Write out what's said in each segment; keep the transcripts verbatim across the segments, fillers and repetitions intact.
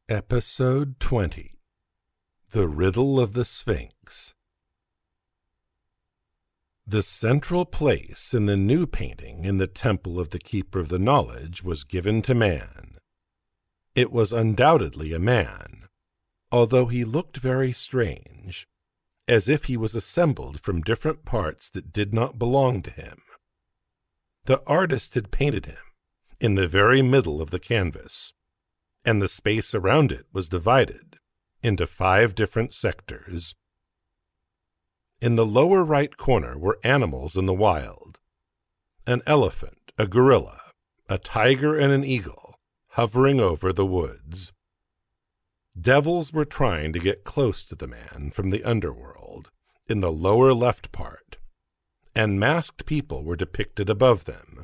Episode twenty. The Riddle of the Sphinx. The central place in the new painting in the Temple of the Keeper of the Knowledge was given to man. It was undoubtedly a man, although he looked very strange, as if he was assembled from different parts that did not belong to him. The artist had painted him in the very middle of the canvas, and the space around it was divided into five different sectors. In the lower right corner were animals in the wild: an elephant, a gorilla, a tiger, and an eagle hovering over the woods. Devils were trying to get close to the man from the underworld in the lower left part, and masked people were depicted above them.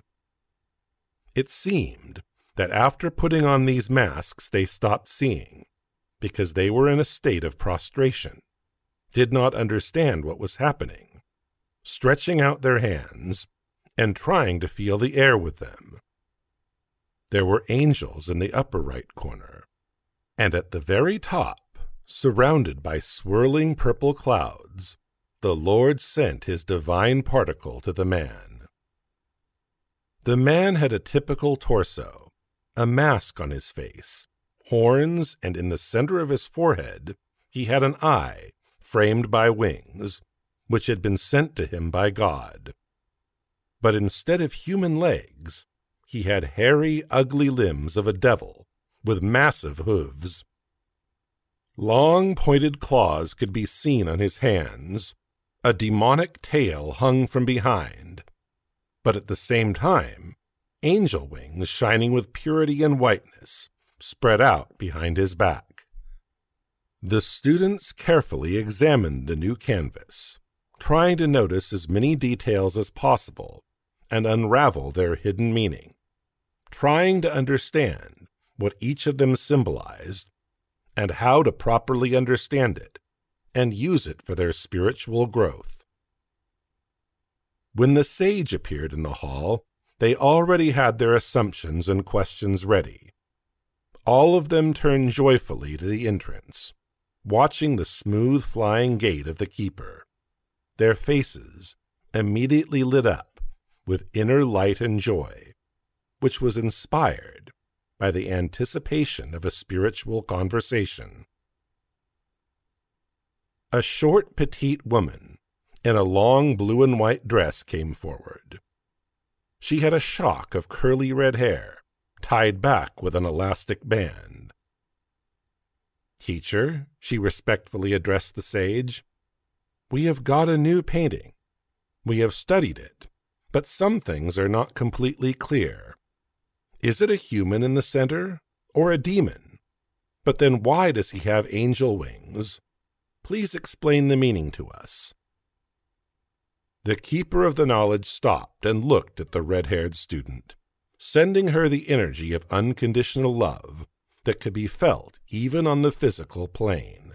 It seemed that after putting on these masks they stopped seeing, because they were in a state of prostration, did not understand what was happening, stretching out their hands and trying to feel the air with them. There were angels in the upper right corner, and at the very top, surrounded by swirling purple clouds, the Lord sent his divine particle to the man. The man had a typical torso, a mask on his face, horns, and in the center of his forehead he had an eye framed by wings, which had been sent to him by God. But instead of human legs, he had hairy, ugly limbs of a devil with massive hooves. Long, pointed claws could be seen on his hands. A demonic tail hung from behind, but at the same time, angel wings shining with purity and whiteness spread out behind his back. The students carefully examined the new canvas, trying to notice as many details as possible and unravel their hidden meaning, trying to understand what each of them symbolized and how to properly understand it and use it for their spiritual growth. When the sage appeared in the hall, they already had their assumptions and questions ready. All of them turned joyfully to the entrance, watching the smooth flying gait of the keeper. Their faces immediately lit up with inner light and joy, which was inspired by the anticipation of a spiritual conversation. A short, petite woman in a long blue and white dress came forward. She had a shock of curly red hair, tied back with an elastic band. "Teacher," she respectfully addressed the sage, "we have got a new painting. We have studied it, but some things are not completely clear. Is it a human in the center, or a demon? But then why does he have angel wings? Please explain the meaning to us." The Keeper of the Knowledge stopped and looked at the red-haired student, sending her the energy of unconditional love that could be felt even on the physical plane.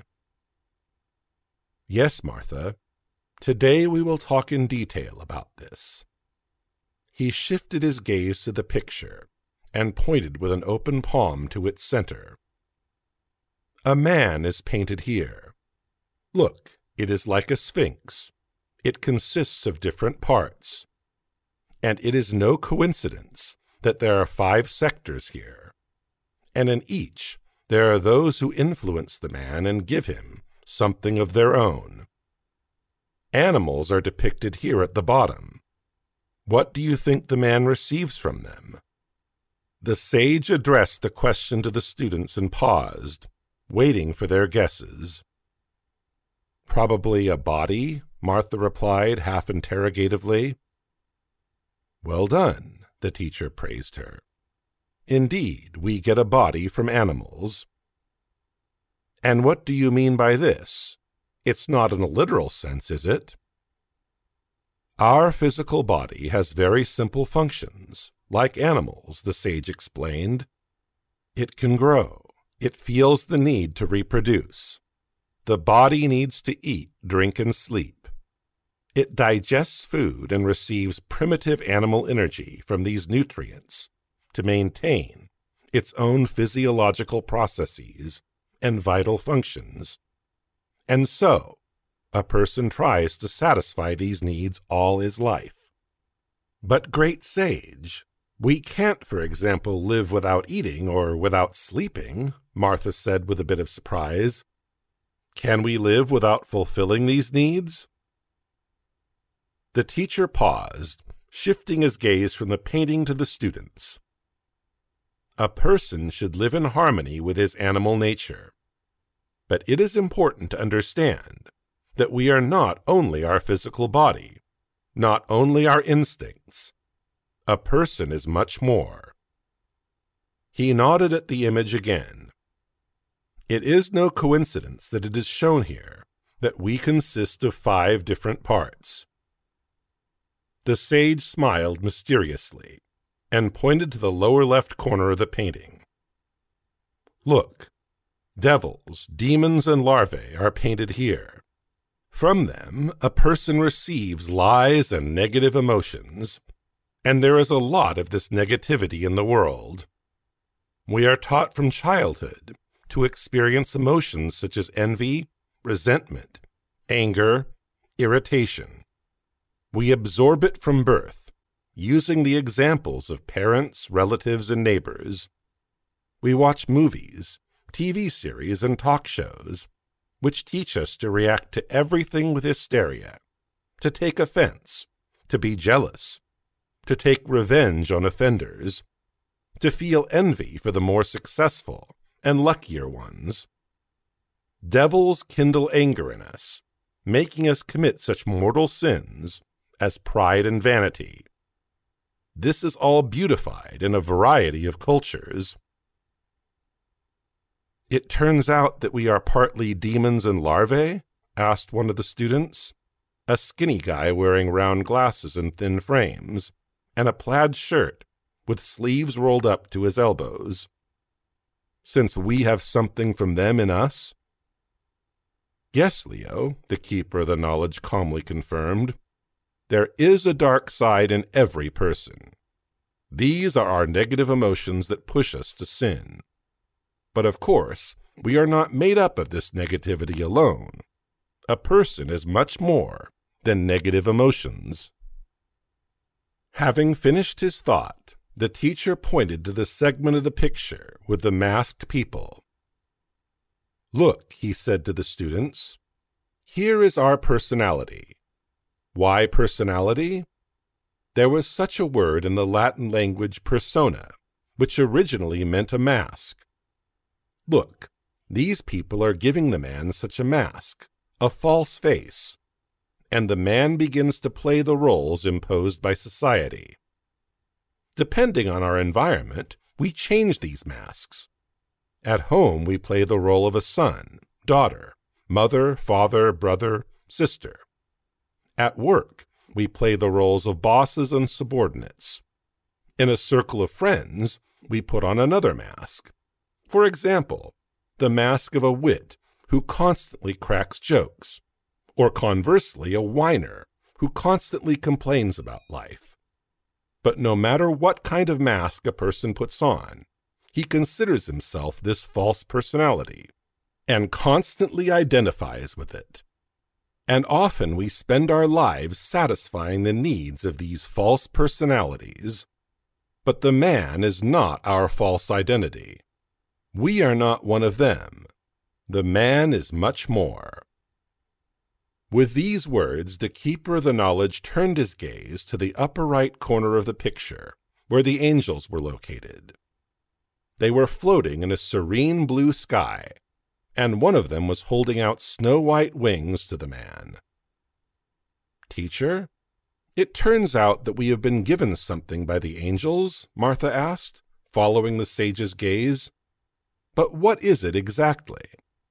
"Yes, Martha, today we will talk in detail about this." He shifted his gaze to the picture and pointed with an open palm to its center. "A man is painted here. Look, it is like a sphinx. It consists of different parts. And it is no coincidence that there are five sectors here. And in each, there are those who influence the man and give him something of their own. Animals are depicted here at the bottom. What do you think the man receives from them?" The sage addressed the question to the students and paused, waiting for their guesses. "Probably a body," Martha replied half interrogatively. "Well done," the teacher praised her. "Indeed, we get a body from animals." "And what do you mean by this? It's not in a literal sense, is it?" "Our physical body has very simple functions, like animals," the sage explained. "It can grow. It feels the need to reproduce. The body needs to eat, drink, and sleep. It digests food and receives primitive animal energy from these nutrients to maintain its own physiological processes and vital functions. And so, a person tries to satisfy these needs all his life. But, great sage, we can't, for example, live without eating or without sleeping, Martha said with a bit of surprise. Can we live without fulfilling these needs? The teacher paused, shifting his gaze from the painting to the students. A person should live in harmony with his animal nature. But it is important to understand that we are not only our physical body, not only our instincts. A person is much more. He nodded at the image again. It is no coincidence that it is shown here that we consist of five different parts. The sage smiled mysteriously and pointed to the lower left corner of the painting. Look, devils, demons, and larvae are painted here. From them, a person receives lies and negative emotions, and there is a lot of this negativity in the world. We are taught from childhood to experience emotions such as envy, resentment, anger, irritation. We absorb it from birth, using the examples of parents, relatives, and neighbors. We watch movies, T V series, and talk shows, which teach us to react to everything with hysteria, to take offense, to be jealous, to take revenge on offenders, to feel envy for the more successful and luckier ones. Devils kindle anger in us, making us commit such mortal sins as pride and vanity. This is all beautified in a variety of cultures. It turns out that we are partly demons and larvae? Asked one of the students, a skinny guy wearing round glasses and thin frames, and a plaid shirt with sleeves rolled up to his elbows. Since we have something from them in us? Yes, Leo, the keeper of the knowledge calmly confirmed. There is a dark side in every person. These are our negative emotions that push us to sin. But of course, we are not made up of this negativity alone. A person is much more than negative emotions. Having finished his thought, the teacher pointed to the segment of the picture with the masked people. Look, he said to the students, here is our personality. Why personality? There was such a word in the Latin language persona, which originally meant a mask. Look, these people are giving the man such a mask, a false face, and the man begins to play the roles imposed by society. Depending on our environment, we change these masks. At home, we play the role of a son, daughter, mother, father, brother, sister. At work, we play the roles of bosses and subordinates. In a circle of friends, we put on another mask. For example, the mask of a wit who constantly cracks jokes, or conversely, a whiner who constantly complains about life. But no matter what kind of mask a person puts on, he considers himself this false personality and constantly identifies with it. And often we spend our lives satisfying the needs of these false personalities. But the man is not our false identity. We are not one of them. The man is much more. With these words, the keeper of the knowledge turned his gaze to the upper right corner of the picture, where the angels were located. They were floating in a serene blue sky, and one of them was holding out snow-white wings to the man. Teacher, it turns out that we have been given something by the angels, Martha asked, following the sage's gaze. But what is it exactly?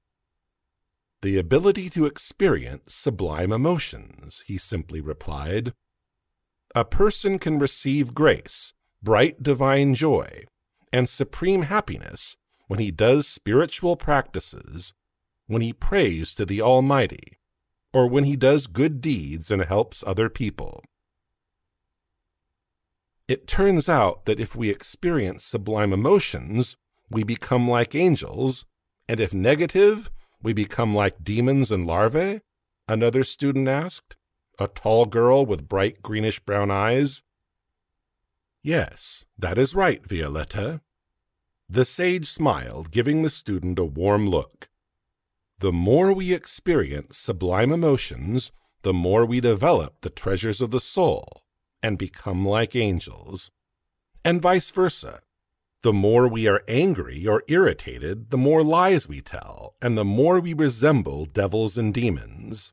The ability to experience sublime emotions, he simply replied. A person can receive grace, bright divine joy, and supreme happiness when he does spiritual practices, when he prays to the Almighty, or when he does good deeds and helps other people. It turns out that if we experience sublime emotions, we become like angels, and if negative, we become like demons and larvae? Another student asked, a tall girl with bright greenish-brown eyes. Yes, that is right, Violetta. The sage smiled, giving the student a warm look. The more we experience sublime emotions, the more we develop the treasures of the soul and become like angels. And vice versa. The more we are angry or irritated, the more lies we tell, and the more we resemble devils and demons.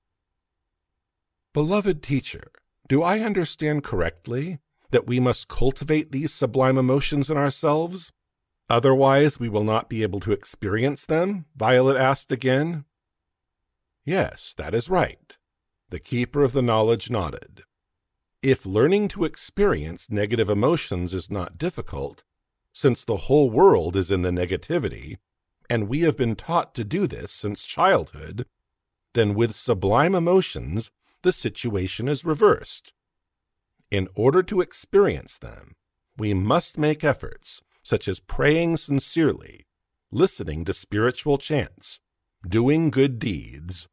Beloved teacher, do I understand correctly that we must cultivate these sublime emotions in ourselves? Otherwise we will not be able to experience them? Violet asked again. Yes, that is right. The keeper of the knowledge nodded. If learning to experience negative emotions is not difficult, since the whole world is in the negativity, and we have been taught to do this since childhood, then with sublime emotions, the situation is reversed. In order to experience them, we must make efforts, such as praying sincerely, listening to spiritual chants, doing good deeds.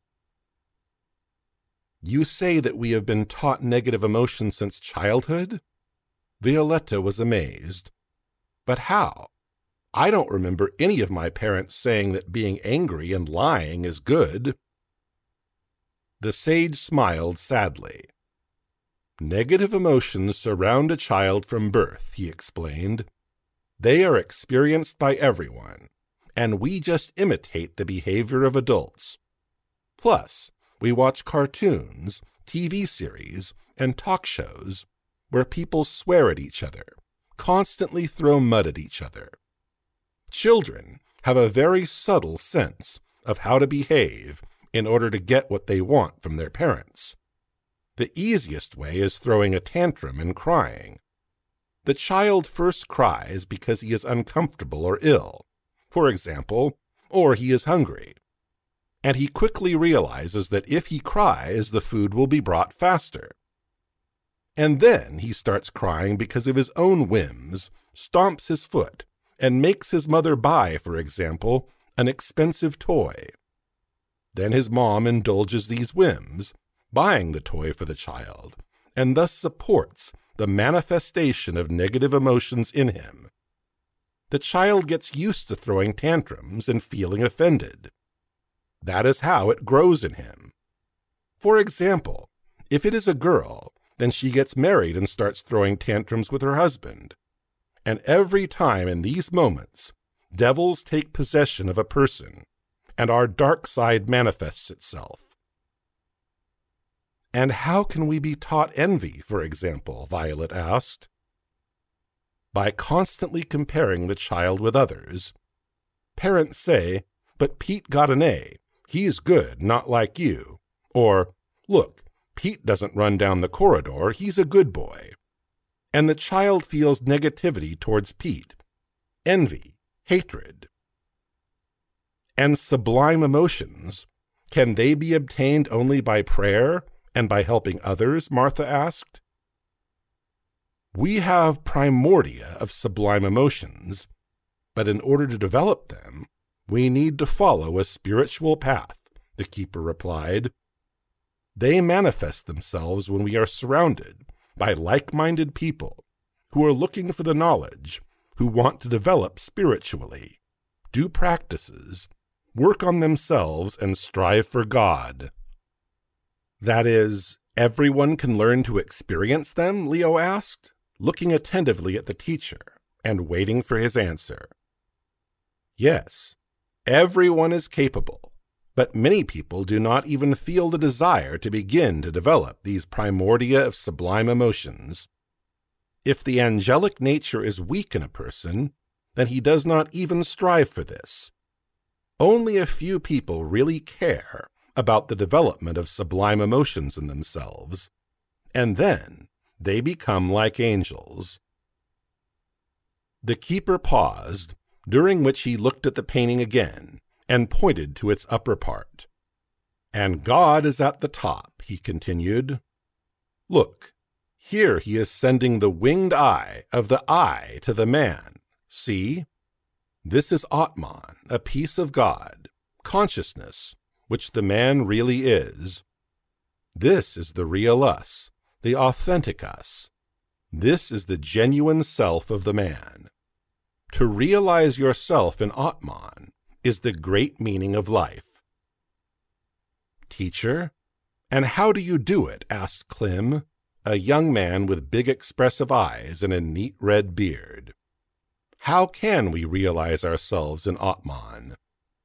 You say that we have been taught negative emotions since childhood? Violetta was amazed. But how? I don't remember any of my parents saying that being angry and lying is good. The sage smiled sadly. Negative emotions surround a child from birth, he explained. They are experienced by everyone, and we just imitate the behavior of adults. Plus, we watch cartoons, T V series, and talk shows where people swear at each other, constantly throw mud at each other. Children have a very subtle sense of how to behave in order to get what they want from their parents. The easiest way is throwing a tantrum and crying. The child first cries because he is uncomfortable or ill, for example, or he is hungry. And he quickly realizes that if he cries, the food will be brought faster. And then he starts crying because of his own whims, stomps his foot, and makes his mother buy, for example, an expensive toy. Then his mom indulges these whims, buying the toy for the child, and thus supports the manifestation of negative emotions in him. The child gets used to throwing tantrums and feeling offended. That is how it grows in him. For example, if it is a girl, then she gets married and starts throwing tantrums with her husband. And every time in these moments, devils take possession of a person, and our dark side manifests itself. And how can we be taught envy, for example? Violet asked. By constantly comparing the child with others. Parents say, but Pete got an A. He's good, not like you. Or, look, Pete doesn't run down the corridor. He's a good boy. And the child feels negativity towards Pete. Envy, hatred. And sublime emotions, can they be obtained only by prayer and by helping others? Martha asked. We have primordia of sublime emotions, but in order to develop them, we need to follow a spiritual path, the keeper replied. They manifest themselves when we are surrounded by like-minded people who are looking for the knowledge, who want to develop spiritually, do practices, work on themselves, and strive for God. That is, everyone can learn to experience them? Leo asked, looking attentively at the teacher and waiting for his answer. Yes, everyone is capable, but many people do not even feel the desire to begin to develop these primordia of sublime emotions. If the angelic nature is weak in a person, then he does not even strive for this. Only a few people really care about the development of sublime emotions in themselves, and then they become like angels. The keeper paused, during which he looked at the painting again and pointed to its upper part. And God is at the top, he continued. Look, Here he is sending the winged eye of the eye to the man. See? This is Atman, a piece of God, consciousness, which the man really is. This is the real us, the authentic us. This is the genuine self of the man. To realize yourself in Atman is the great meaning of life. Teacher, and how do you do it? Asked Klim, a young man with big expressive eyes and a neat red beard. How can we realize ourselves in Atman?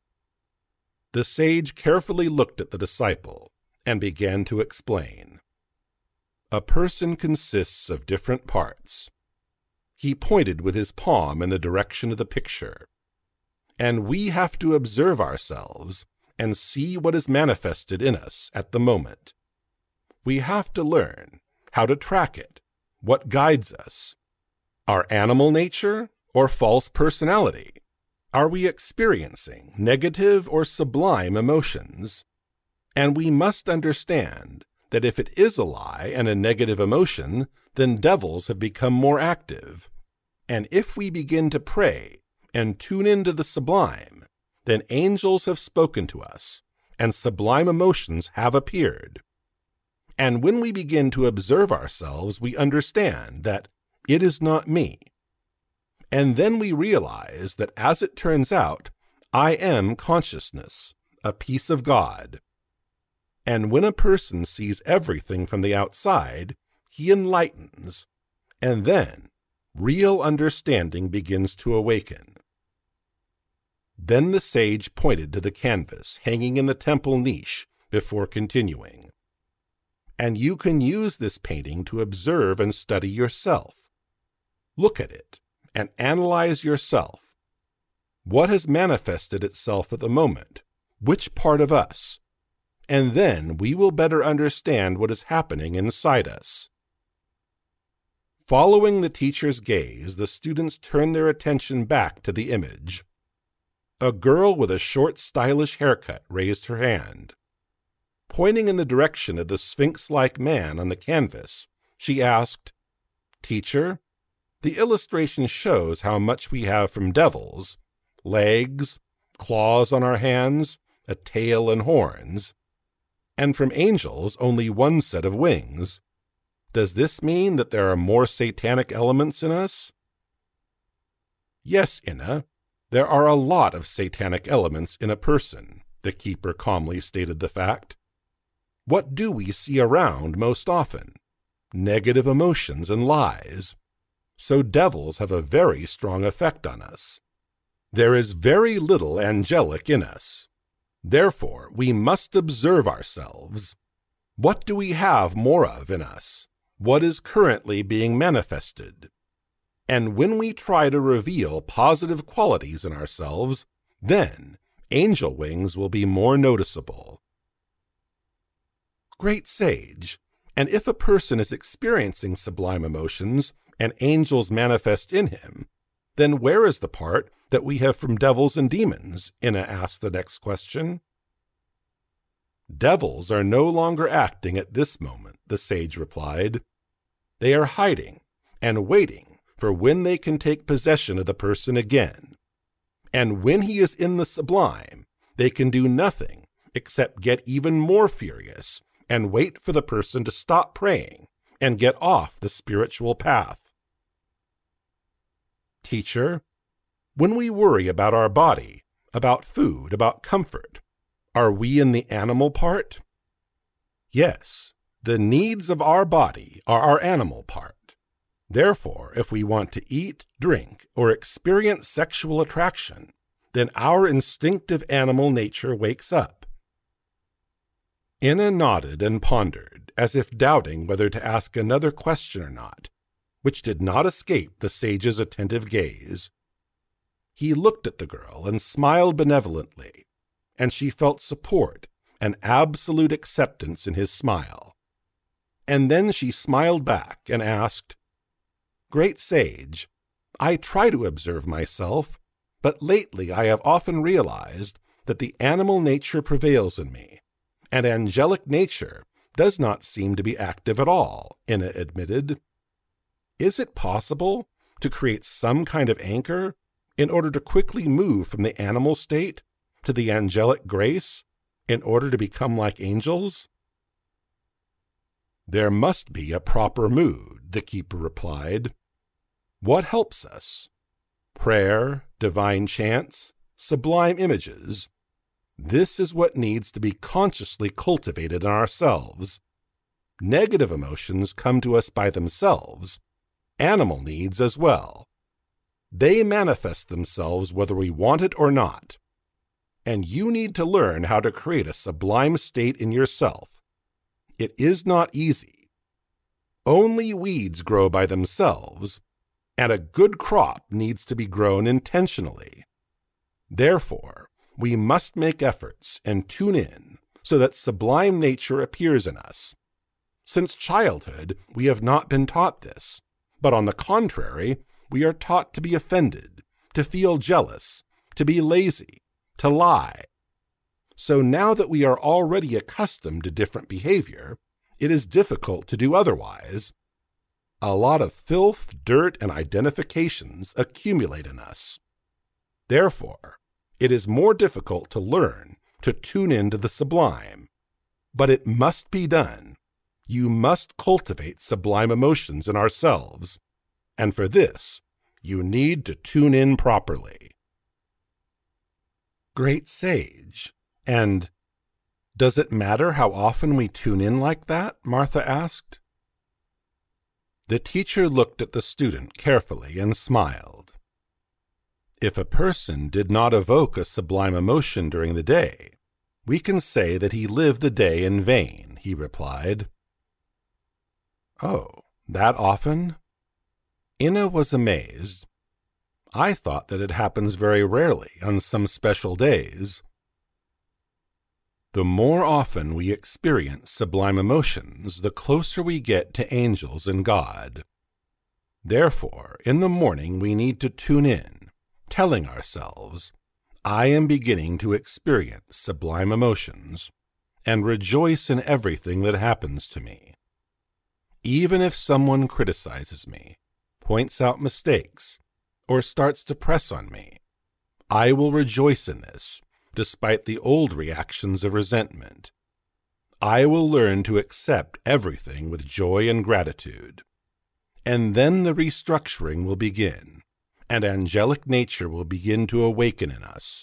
The sage carefully looked at the disciple and began to explain. A person consists of different parts. He pointed with his palm in the direction of the picture. And we have to observe ourselves and see what is manifested in us at the moment. We have to learn how to track it, what guides us. Our animal nature or false personality? Are we experiencing negative or sublime emotions? And we must understand that if it is a lie and a negative emotion, then devils have become more active. And if we begin to pray and tune into the sublime, then angels have spoken to us, and sublime emotions have appeared. And when we begin to observe ourselves, we understand that it is not me. And then we realize that, as it turns out, I am consciousness, a piece of God. And when a person sees everything from the outside, he enlightens, and then real understanding begins to awaken. Then the sage pointed to the canvas hanging in the temple niche before continuing. And you can use this painting to observe and study yourself. Look at it and analyze yourself. What has manifested itself at the moment? Which part of us? And then we will better understand what is happening inside us. Following the teacher's gaze, the students turned their attention back to the image. A girl with a short, stylish haircut raised her hand. Pointing in the direction of the sphinx-like man on the canvas, she asked, "Teacher, the illustration shows how much we have from devils: legs, claws on our hands, a tail and horns, and from angels only one set of wings. Does this mean that there are more satanic elements in us?" "Yes, Inna, there are a lot of satanic elements in a person," the keeper calmly stated the fact. "What do we see around most often? Negative emotions and lies. So devils have a very strong effect on us. There is very little angelic in us. Therefore, we must observe ourselves. What do we have more of in us? What is currently being manifested? And when we try to reveal positive qualities in ourselves, then angel wings will be more noticeable." Great sage, and if a person is experiencing sublime emotions and angels manifest in him, then where is the part that we have from devils and demons? Inna asked the next question. "Devils are no longer acting at this moment," the sage replied. "They are hiding and waiting for when they can take possession of the person again. And when he is in the sublime, they can do nothing except get even more furious and wait for the person to stop praying and get off the spiritual path." "Teacher, when we worry about our body, about food, about comfort, are we in the animal part?" "Yes, the needs of our body are our animal part. Therefore, if we want to eat, drink, or experience sexual attraction, then our instinctive animal nature wakes up." Inna nodded and pondered, as if doubting whether to ask another question or not, which did not escape the sage's attentive gaze. He looked at the girl and smiled benevolently, and she felt support and absolute acceptance in his smile. And then she smiled back and asked, "Great sage, I try to observe myself, but lately I have often realized that the animal nature prevails in me, and angelic nature does not seem to be active at all, Enna admitted. Is it possible to create some kind of anchor in order to quickly move from the animal state to the angelic grace in order to become like angels? There must be a proper mood, the keeper replied. What helps us? Prayer, divine chants, sublime images. This is what needs to be consciously cultivated in ourselves. Negative emotions come to us by themselves, animal needs as well. They manifest themselves whether we want it or not. And you need to learn how to create a sublime state in yourself. It is not easy. Only weeds grow by themselves, and a good crop needs to be grown intentionally. Therefore, we must make efforts and tune in so that sublime nature appears in us. Since childhood, we have not been taught this, but on the contrary, we are taught to be offended, to feel jealous, to be lazy, to lie. So now that we are already accustomed to different behavior, it is difficult to do otherwise. A lot of filth, dirt, and identifications accumulate in us. Therefore, it is more difficult to learn to tune into the sublime. But it must be done. You must cultivate sublime emotions in ourselves, and for this, you need to tune in properly. Great sage, and does it matter how often we tune in like that? Martha asked. The teacher looked at the student carefully and smiled. If a person did not evoke a sublime emotion during the day, we can say that he lived the day in vain, he replied. Oh, that often? Enna was amazed. I thought that it happens very rarely on some special days. The more often we experience sublime emotions, the closer we get to angels and God. Therefore, in the morning we need to tune in, telling ourselves, I am beginning to experience sublime emotions, and rejoice in everything that happens to me. Even if someone criticizes me, points out mistakes, or starts to press on me, I will rejoice in this, despite the old reactions of resentment. I will learn to accept everything with joy and gratitude. And then the restructuring will begin, and angelic nature will begin to awaken in us.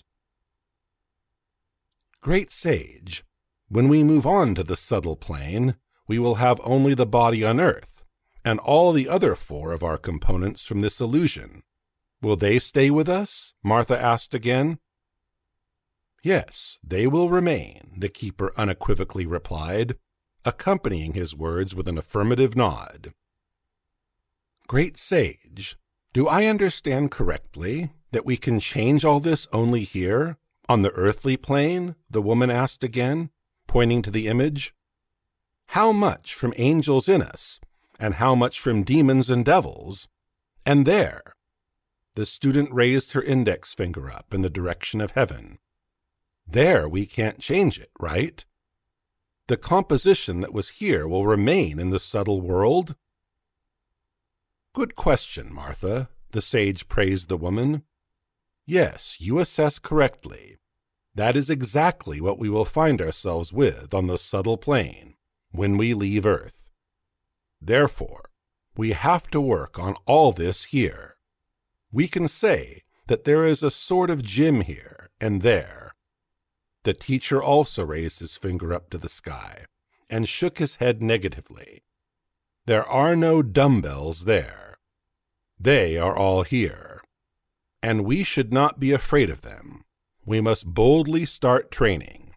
Great sage, when we move on to the subtle plane, we will have only the body on earth, and all the other four of our components from this illusion. Will they stay with us? Martha asked again. Yes, they will remain, the keeper unequivocally replied, accompanying his words with an affirmative nod. Great sage, do I understand correctly that we can change all this only here, on the earthly plane? The woman asked again, pointing to the image. How much from angels in us, and how much from demons and devils? And there. The student raised her index finger up in the direction of heaven. There we can't change it, right? The composition that was here will remain in the subtle world? Good question, Martha, the sage praised the woman. Yes, you assess correctly. That is exactly what we will find ourselves with on the subtle plane when we leave Earth. Therefore, we have to work on all this here. We can say that there is a sort of gym here and there. The teacher also raised his finger up to the sky and shook his head negatively. There are no dumbbells there. They are all here. And we should not be afraid of them. We must boldly start training.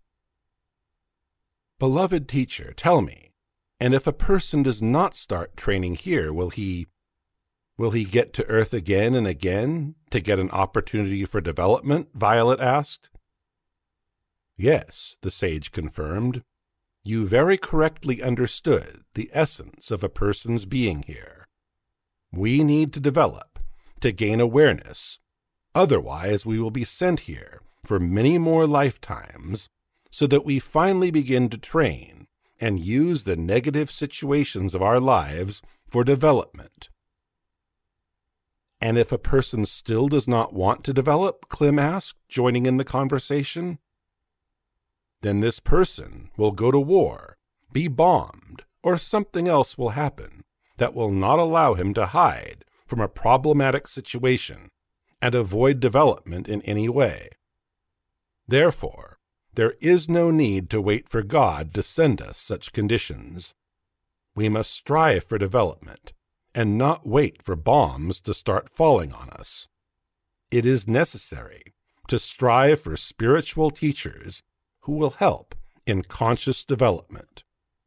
Beloved teacher, tell me, and if a person does not start training here, will he, will he get to Earth again and again to get an opportunity for development? Violet asked. Yes, the sage confirmed. You very correctly understood the essence of a person's being here. We need to develop, to gain awareness. Otherwise, we will be sent here for many more lifetimes so that we finally begin to train and use the negative situations of our lives for development. And if a person still does not want to develop, Klim asked, joining in the conversation, then this person will go to war, be bombed, or something else will happen that will not allow him to hide from a problematic situation and avoid development in any way. Therefore, there is no need to wait for God to send us such conditions. We must strive for development and not wait for bombs to start falling on us. It is necessary to strive for spiritual teachers who will help in conscious development.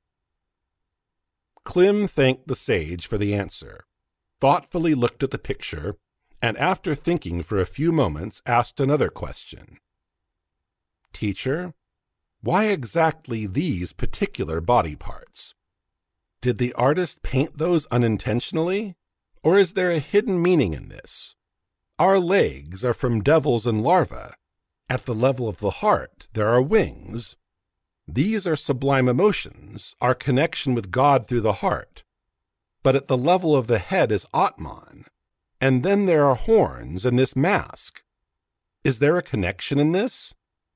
Klim thanked the sage for the answer, thoughtfully looked at the picture, and after thinking for a few moments asked another question. Teacher, why exactly these particular body parts? Did the artist paint those unintentionally, or is there a hidden meaning in this? Our legs are from devils and larvae. At the level of the heart, there are wings. These are sublime emotions, our connection with God through the heart. But at the level of the head is Atman, and then there are horns and this mask. Is there a connection in this?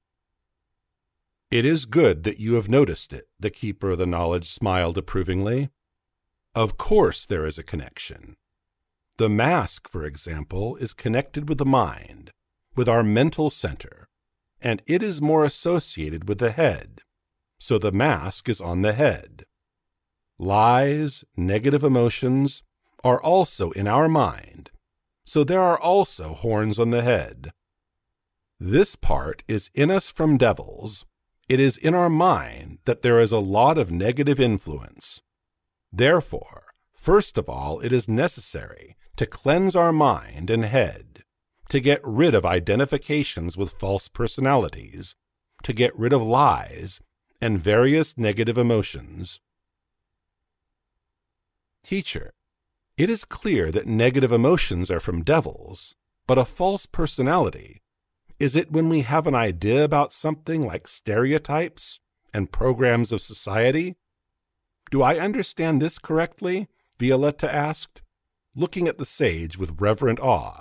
It is good that you have noticed it, the Keeper of the Knowledge smiled approvingly. Of course there is a connection. The mask, for example, is connected with the mind, with our mental center, and it is more associated with the head, so the mask is on the head. Lies, negative emotions, are also in our mind, so there are also horns on the head. This part is in us from devils. It is in our mind that there is a lot of negative influence. Therefore, first of all, it is necessary to cleanse our mind and head, to get rid of identifications with false personalities, to get rid of lies and various negative emotions. Teacher, it is clear that negative emotions are from devils, but a false personality, is it when we have an idea about something like stereotypes and programs of society? Do I understand this correctly? Violetta asked, looking at the sage with reverent awe.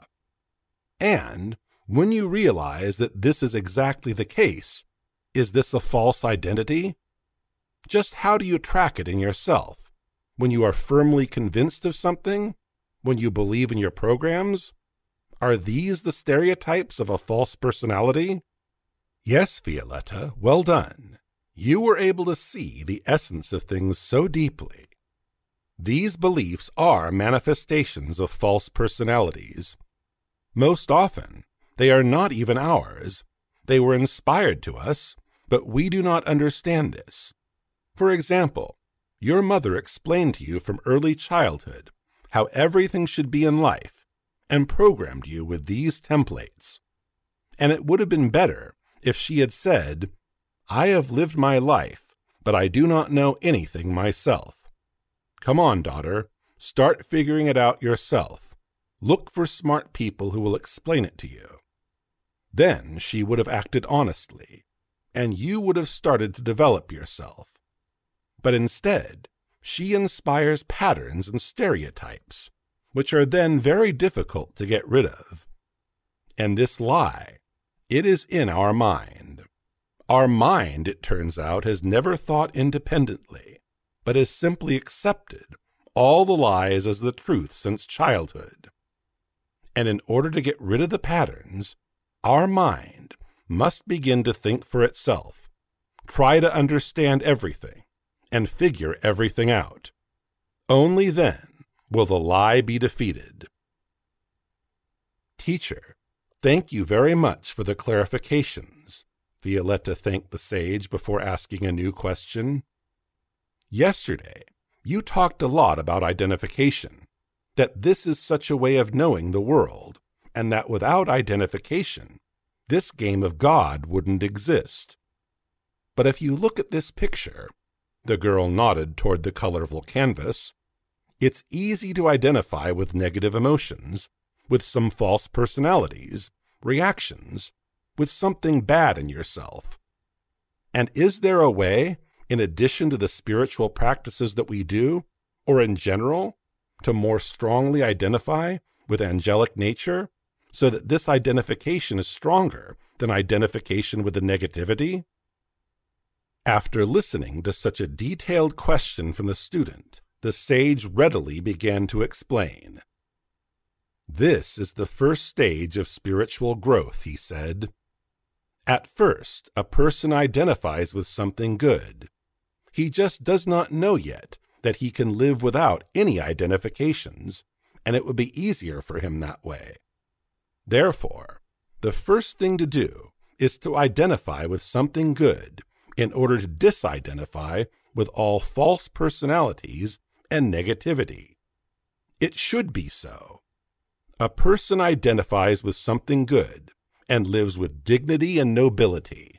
And when you realize that this is exactly the case, is this a false identity? Just how do you track it in yourself? When you are firmly convinced of something? When you believe in your programs? Are these the stereotypes of a false personality? Yes, Violetta, well done. You were able to see the essence of things so deeply. These beliefs are manifestations of false personalities. Most often, they are not even ours. They were inspired to us, but we do not understand this. For example, your mother explained to you from early childhood how everything should be in life, and programmed you with these templates. And it would have been better if she had said, I have lived my life, but I do not know anything myself. Come on, daughter, start figuring it out yourself. Look for smart people who will explain it to you. Then she would have acted honestly, and you would have started to develop yourself. But instead, she inspires patterns and stereotypes, which are then very difficult to get rid of. And this lie, it is in our mind. Our mind, it turns out, has never thought independently, but has simply accepted all the lies as the truth since childhood. And in order to get rid of the patterns, our mind must begin to think for itself, try to understand everything, and figure everything out. Only then will the lie be defeated. Teacher, thank you very much for the clarifications. Violetta thanked the sage before asking a new question. Yesterday, you talked a lot about identification, that this is such a way of knowing the world, and that without identification, this game of God wouldn't exist. But if you look at this picture, the girl nodded toward the colorful canvas, it's easy to identify with negative emotions, with some false personalities, reactions, with something bad in yourself. And is there a way in addition to the spiritual practices that we do, or in general, to more strongly identify with angelic nature, so that this identification is stronger than identification with the negativity? After listening to such a detailed question from the student, the sage readily began to explain. This is the first stage of spiritual growth, he said. At first, a person identifies with something good. He just does not know yet that he can live without any identifications, and it would be easier for him that way. Therefore, the first thing to do is to identify with something good in order to disidentify with all false personalities and negativity. It should be so. A person identifies with something good and lives with dignity and nobility.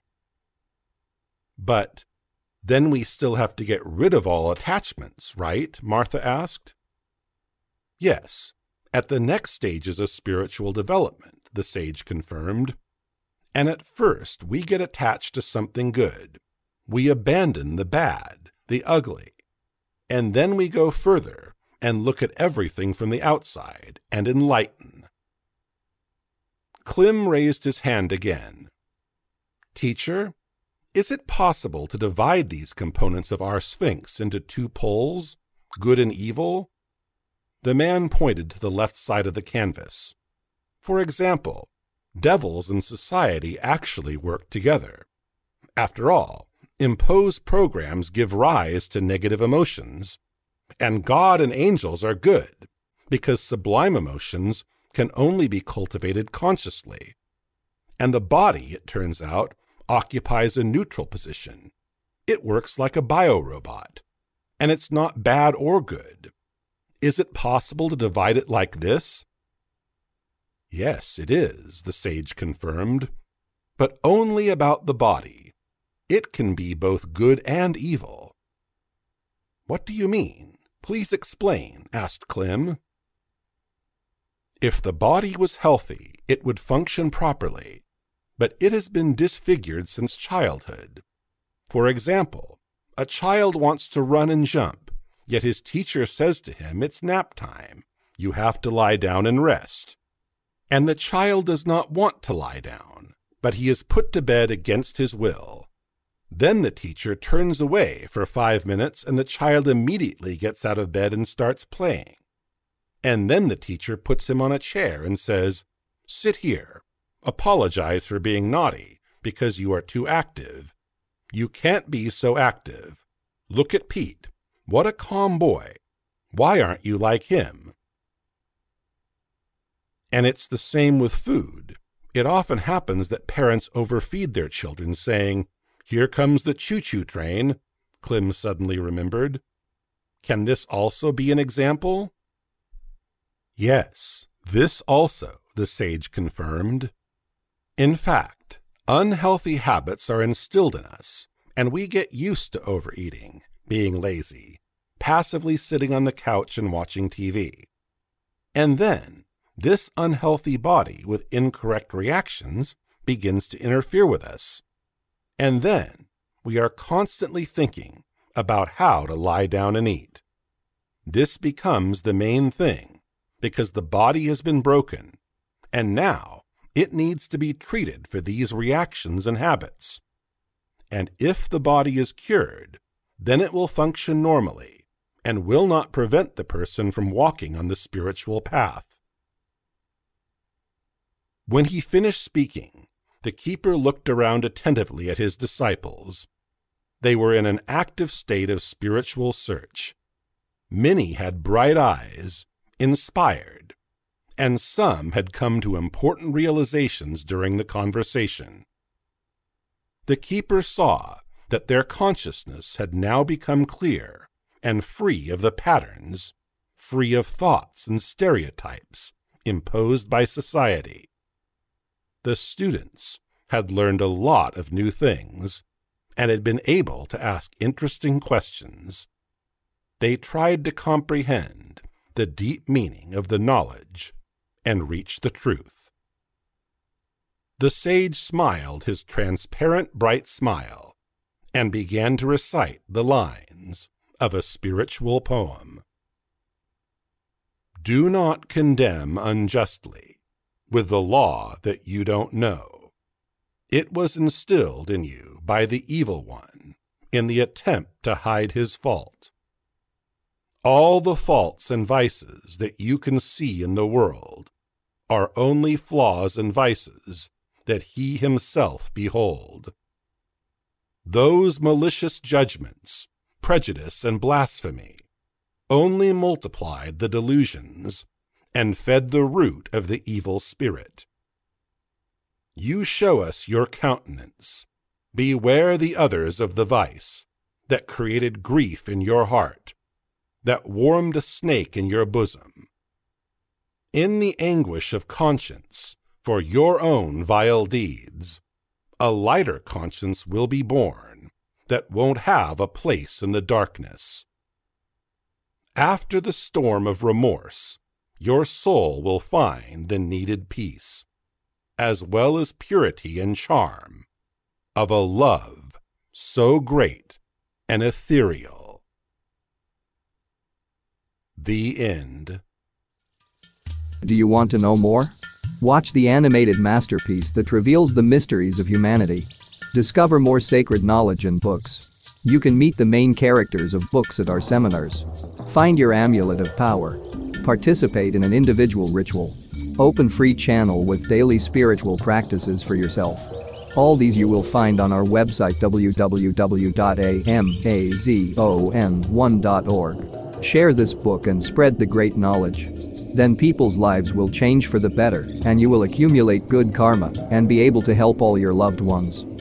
But then we still have to get rid of all attachments, right? Martha asked. Yes, at the next stages of spiritual development, the sage confirmed. And at first we get attached to something good. We abandon the bad, the ugly. And then we go further and look at everything from the outside and enlighten. Klim raised his hand again. Teacher, is it possible to divide these components of our Sphinx into two poles, good and evil? The man pointed to the left side of the canvas. For example, devils and society actually work together. After all, imposed programs give rise to negative emotions, and God and angels are good, because sublime emotions can only be cultivated consciously. And the body, it turns out, occupies a neutral position. It works like a biorobot, and it's not bad or good. Is it possible to divide it like this? Yes, it is, the sage confirmed, but only about the body. It can be both good and evil. What do you mean? Please explain, asked Klim. If the body was healthy, it would function properly, but it has been disfigured since childhood. For example, a child wants to run and jump, yet his teacher says to him it's nap time. You have to lie down and rest. And the child does not want to lie down, but he is put to bed against his will. Then the teacher turns away for five minutes and the child immediately gets out of bed and starts playing. And then the teacher puts him on a chair and says, "Sit here. Apologize for being naughty because you are too active. You can't be so active. Look at Pete. What a calm boy. Why aren't you like him?" And it's the same with food. It often happens that parents overfeed their children, saying, "Here comes the choo-choo train," Klim suddenly remembered. Can this also be an example? Yes, this also, the sage confirmed. In fact, unhealthy habits are instilled in us, and we get used to overeating, being lazy, passively sitting on the couch and watching T V. And then, this unhealthy body with incorrect reactions begins to interfere with us. And then, we are constantly thinking about how to lie down and eat. This becomes the main thing, because the body has been broken, and now it needs to be treated for these reactions and habits. And if the body is cured, then it will function normally, and will not prevent the person from walking on the spiritual path. When he finished speaking, the keeper looked around attentively at his disciples. They were in an active state of spiritual search. Many had bright eyes, inspired, and some had come to important realizations during the conversation. The keeper saw that their consciousness had now become clear and free of the patterns, free of thoughts and stereotypes imposed by society. The students had learned a lot of new things and had been able to ask interesting questions. They tried to comprehend the deep meaning of the knowledge and reach the truth. The sage smiled his transparent, bright smile, and began to recite the lines of a spiritual poem. Do not condemn unjustly with the law that you don't know. It was instilled in you by the evil one in the attempt to hide his fault. All the faults and vices that you can see in the world are only flaws and vices that he himself behold. Those malicious judgments, prejudice, and blasphemy only multiplied the delusions and fed the root of the evil spirit. You show us your countenance. Beware the others of the vice that created grief in your heart, that warmed a snake in your bosom. In the anguish of conscience for your own vile deeds, a lighter conscience will be born that won't have a place in the darkness. After the storm of remorse, your soul will find the needed peace, as well as purity and charm, of a love so great and ethereal. The End. Do you want to know more? Watch the animated masterpiece that reveals the mysteries of humanity. Discover more sacred knowledge in books. You can meet the main characters of books at our seminars. Find your amulet of power. Participate in an individual ritual. Open free channel with daily spiritual practices for yourself. All these you will find on our website w w w dot amazon one dot org. Share this book and spread the great knowledge. Then people's lives will change for the better, and you will accumulate good karma and be able to help all your loved ones.